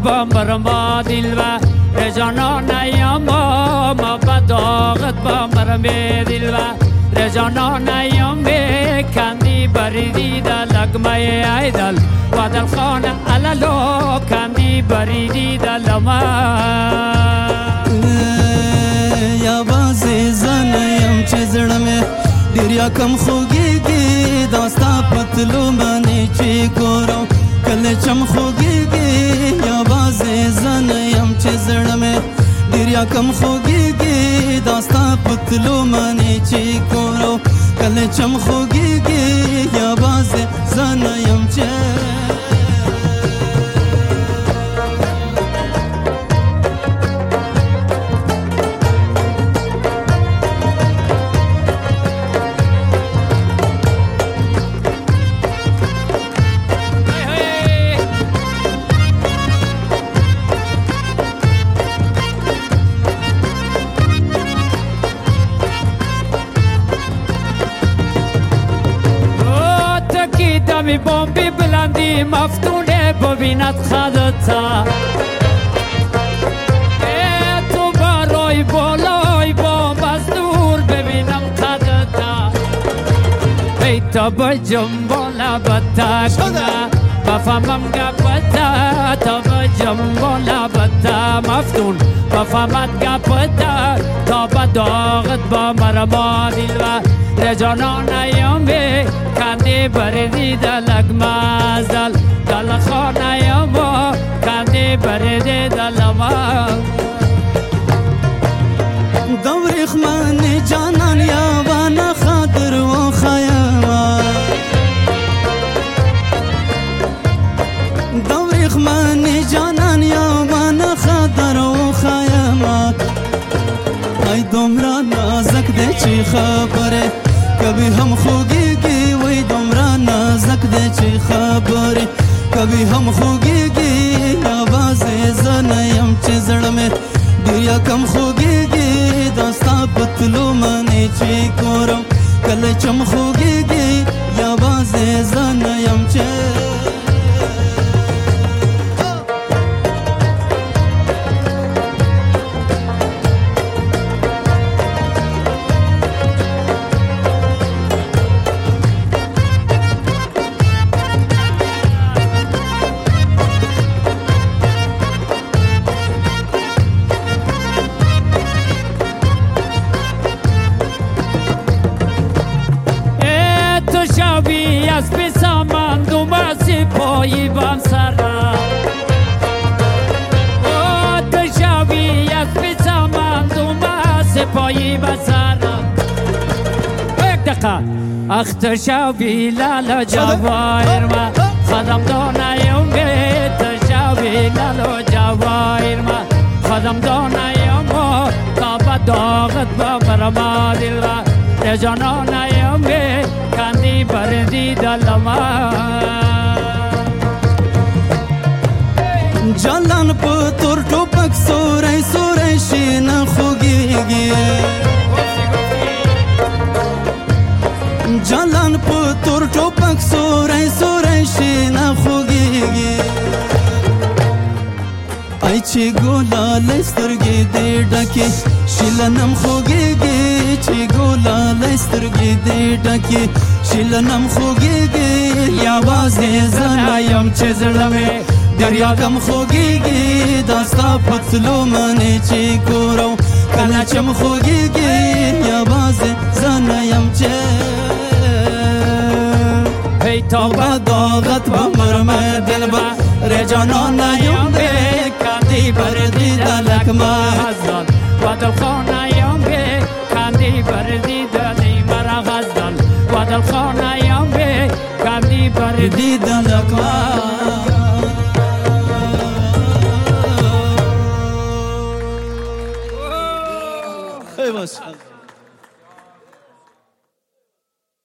با مرما دل و رجانانیم ما بداغت با مرمی دل و رجانانیم کندی بریدی دلگمه ایدل و دل خانه علالو کندی بریدی دلما یا بازی زنیم چه زړمه ډیر یا کم خوږیږي داستا پتلو باندې چې ګورم کله چم خوږیږي یا بازی زنیم چې زړمه ډیر یا کم خوږیږي داستا پتلو باندې چې ګورم کله چم خوږیږي یا بازی زنیم چې دمی بومبی بلندی مفتونه ببیند خدتا تو برای بالای بومب از دور ببینم خدتا ای تا بجم بالا بتا کنه بفهمم گپتا تا بجم بالا بتا مفتون بفهمت گپتا تا بداغت با مرما دل و رجانانیم کندی بریدی دلک مازل دل خانیم کندی بریدی دلما دوریخ من جانان یاوان خاطر و خیاما دوریخ من جانان یاوان خاطر و خیاما ای دومرا نازک ده چی خبره کبھی ہم خوگیگی وی دومرا نازک ده چی خبره کبھی ہم خوگیگی آواز زنیم چی زڑمه دیا کم خوگیگی داستا پتلو منی چی کورم کل چم خوگیگی آواز زنیم چی شبی از بسامان دوم سپایی بام سرا تو شبی از بسامان دوم سپایی بام سرا یک دقیقه اخت شبی لالا جواهر ما خدم دانایم تو شبی لالا جواهر ما خدم دانایم تا بداغت با مرما دل را رجانانیم کندی بردی دلما جلان پتر ټوپک سورای سورای شین خوږیږي جلان پتر ټوپک سورای سورای شین خوږیږي ای چې ګولاله سترګې دې ډکې شیلنم خوږیږي چې ګولاله سترګې دې ډکې شیلنم خوږیږي یوازې زه یم چې زړه مې دریا کم خوږیږي داستا پتلو منې چې ګورم کله چې م خوږیږي یوازې زه نه یم چې ای تا بداغت به مرمه دل به رجانانیم کندی بردی دلک مازل و دل خانیم کندی بردی دلی مرا غزل و دل خانیم کندی بردی دلک مازل